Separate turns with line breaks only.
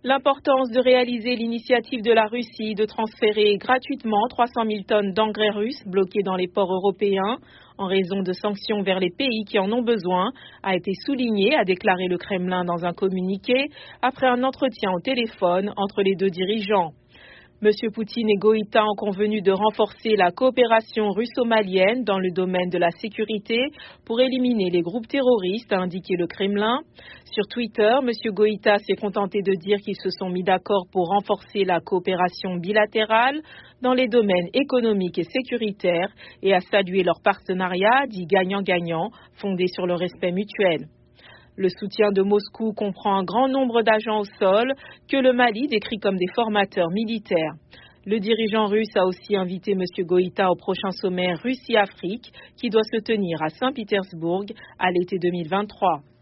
L'importance de réaliser l'initiative de la Russie de transférer gratuitement 300 000 tonnes d'engrais russes bloqués dans les ports européens en raison de sanctions vers les pays qui en ont besoin a été soulignée, a déclaré le Kremlin dans un communiqué après un entretien au téléphone entre les deux dirigeants. M. Poutine et Goïta ont convenu de renforcer la coopération russo-malienne dans le domaine de la sécurité pour éliminer les groupes terroristes, a indiqué le Kremlin. Sur Twitter, M. Goïta s'est contenté de dire qu'ils se sont mis d'accord pour renforcer la coopération bilatérale dans les domaines économiques et sécuritaires et a salué leur partenariat dit gagnant-gagnant fondé sur le respect mutuel. Le soutien de Moscou comprend un grand nombre d'agents au sol que le Mali décrit comme des formateurs militaires. Le dirigeant russe a aussi invité M. Goïta au prochain sommet Russie-Afrique qui doit se tenir à Saint-Pétersbourg à l'été 2023.